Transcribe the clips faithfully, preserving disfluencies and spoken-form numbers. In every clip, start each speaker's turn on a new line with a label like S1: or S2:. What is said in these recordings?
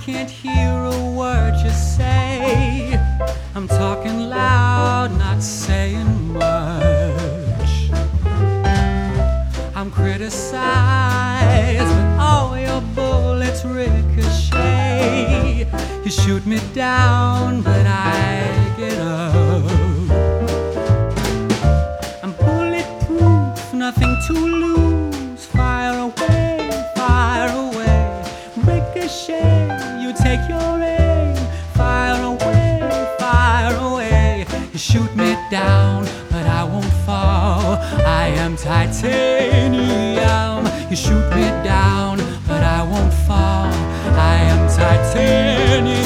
S1: can't hear a word you say. I'm talking loud, not saying much. I'm criticized, but all your bullets ricochet. You shoot me down, but I get up. I'm bulletproof, nothing to lose. Fire away, fire away. Ricochet, you take your aim. Fire away, fire away. You shoot me down, but I won't fall. I am titanium. You shoot me down, but I won't fall. I am titanium.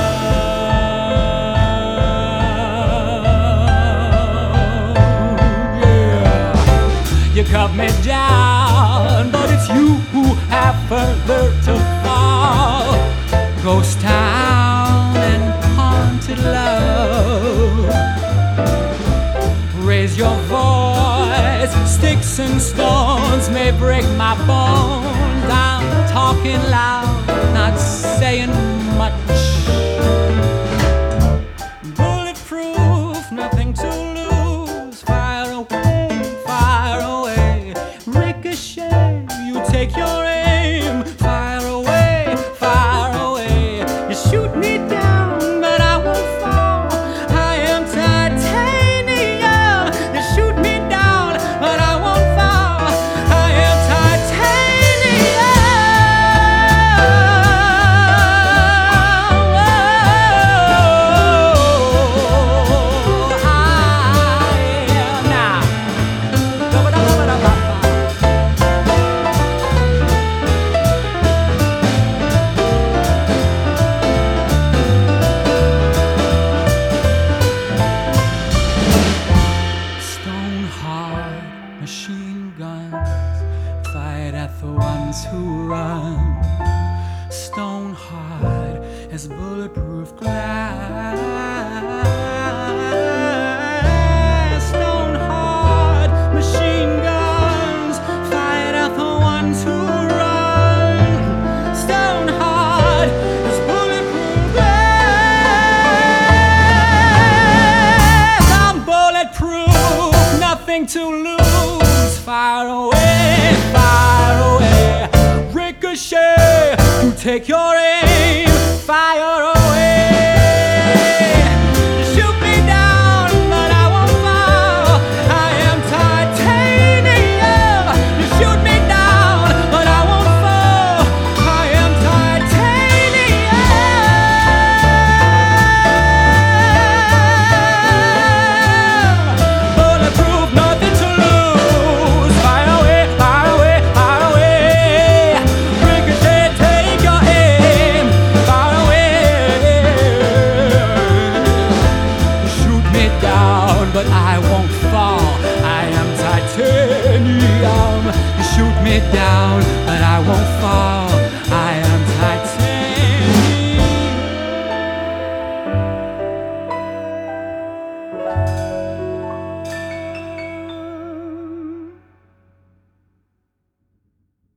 S1: Yeah. You cut me down, but it's you who have further to fall. Ghost town and haunted love. Raise your voice, sticks and stones may break my bones. I'm talking loud, not saying much. Bulletproof, nothing to lose. Fire away, fire away. Ricochet, you take your aim. Fire away, fire away. You shoot me down, but I won't fall. I am titanium. You shoot me down, but I won't fall. I am titanium. Oh, I am now. Stone hard machine guns fight at the ones who run. Stone hard as bulletproof glass. Stone hard machine guns fight at the ones who run. Stone hard as bulletproof glass. I'm bulletproof, nothing to lose. Fire away, fire away. Ricochet, you take your aim. Fire away.